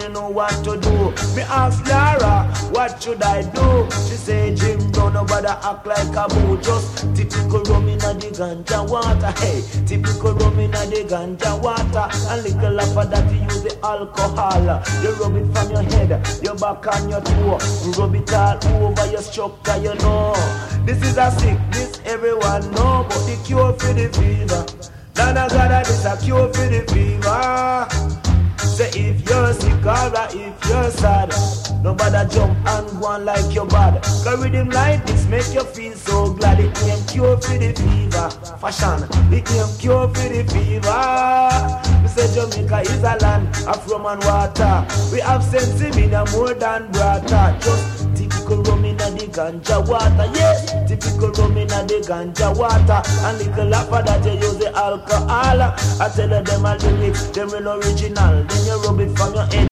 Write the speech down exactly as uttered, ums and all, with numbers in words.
you know what to do. Me ask Lara, what should I do? She say, Jim, don't nobody act like a boo. Just typical rum in the ganja water. Hey, typical rum in the ganja water. And little after that you use the alcohol. You rub it from your head, your back and your toe. Rub it all over your structure, you know. This is a sickness everyone know, but the cure for the fever. Nana God, this a cure for the fever. Say if you're sick or if you're sad, nobody jump and go on like your bad. Cause rhythm like this make you feel so glad. It ain't cure for the fever. Fashion, it ain't cure for the fever. We say Jamaica is a land of rum and water. We have sense in more than brata. Just typical rum in the ganja water. Yes, typical rum in the ganja water. And little after that you use the alcohol. I tell them a lyrics, them real original. Then you rub it from your head